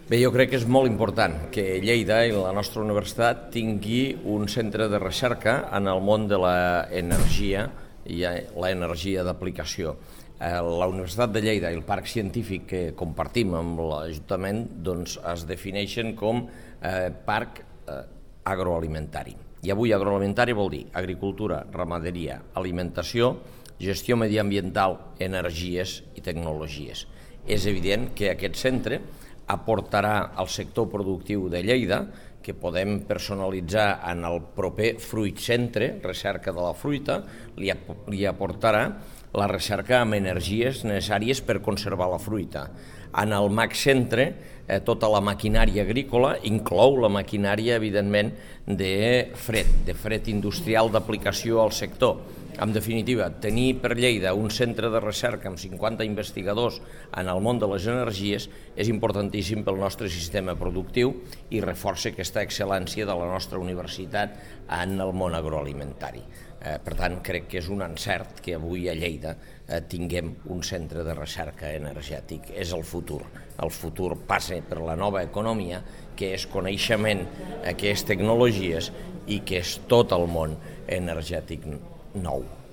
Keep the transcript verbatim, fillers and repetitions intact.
Bé, jo crec que és molt important que Lleida i la nostra universitat tingui un centre de recerca en el món de l'energia i l'energia d'aplicació. La Universitat de Lleida i el Parc Científic que compartim amb l'Ajuntament doncs, es defineixen com eh, parc eh, agroalimentari. I avui agroalimentari vol dir agricultura, ramaderia, alimentació, gestió mediambiental, energies i tecnologies. És evident que aquest centre aportarà al sector productiu de Lleida, que podem personalitzar en el proper Fruit Centre, recerca de la fruita, li, ap li aportarà la recerca amb energies necessàries per conservar la fruita. En el Mac Centre, eh, tota la maquinària agrícola inclou la maquinària, evidentment, de fred, de fred industrial d'aplicació al sector. En definitiva, tenir per Lleida un centre de recerca amb cinquanta investigadors en el món de les energies és importantíssim pel nostre sistema productiu i reforça aquesta excel·lència de la nostra universitat en el món agroalimentari. Eh, per tant, crec que és un encert que avui a Lleida eh, tinguem un centre de recerca energètic. És el futur. El futur passa per la nova economia, que és coneixement, eh, que és tecnologies i que és tot el món energètic nou.